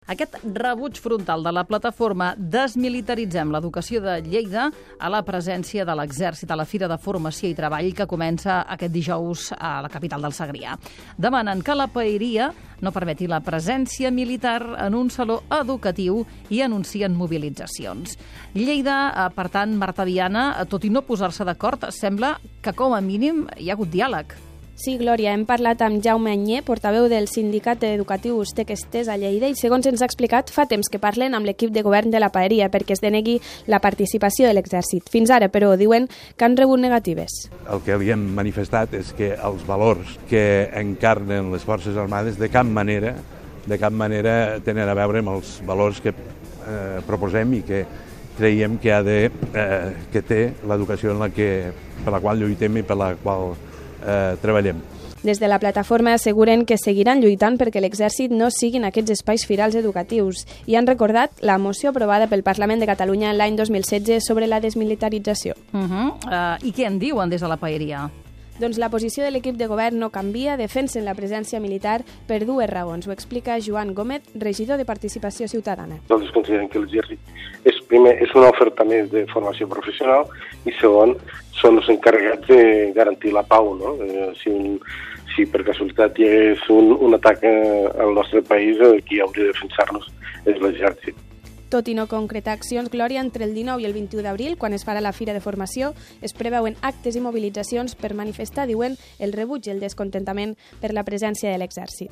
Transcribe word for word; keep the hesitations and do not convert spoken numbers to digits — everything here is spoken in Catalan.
Aquest rebuig frontal de la plataforma Desmilitaritzem l'Educació de Lleida a la presència de l'Exèrcit a la Fira de Formació i Treball que comença aquest dijous a la capital del Segrià. Demanen que la paeria no permeti la presència militar en un saló educatiu i anuncien mobilitzacions. Lleida, per tant, Marta Viana, tot i no posar-se d'acord, sembla que com a mínim hi ha hagut diàleg. Sí, Glòria, hem parlat amb Jaume Anyé, portaveu del Sindicat Educatiu Tec Estès a Lleida, i segons ens ha explicat, fa temps que parlen amb l'equip de govern de la paeria perquè es denegui la participació de l'exèrcit. Fins ara, però, diuen que han rebut negatives. El que li hem manifestat és que els valors que encarnen les Forces Armades de cap manera, de cap manera tenen a veure amb els valors que eh, proposem i que creiem que, ha de, eh, que té l'educació en la que, per la qual lluitem i per la qual Eh, treballem. Des de la plataforma asseguren que seguiran lluitant perquè l'exèrcit no siguin aquests espais firals educatius i han recordat la moció aprovada pel Parlament de Catalunya l'any dos mil setze sobre la desmilitarització. Uh -huh. uh, I què en diuen des de la paeria? Doncs la posició de l'equip de govern no canvia, defensen la presència militar per dues raons. Ho explica Joan Gómez, regidor de Participació Ciutadana. Nosaltres considerem que l'exèrcit és, primer, és una oferta més de formació professional i segon, són els encarregats de garantir la pau. No? Eh, si, un, si per casualitat hi hagués un, un atac al nostre país, qui hauria de defensar-nos és l'exèrcit. Tot i no concretar accions, Glòria, entre el dinou i el vint-i-u d'abril, quan es farà la Fira de Formació, es preveuen actes i mobilitzacions per manifestar, diuen, el rebuig i el descontentament per la presència de l'exèrcit.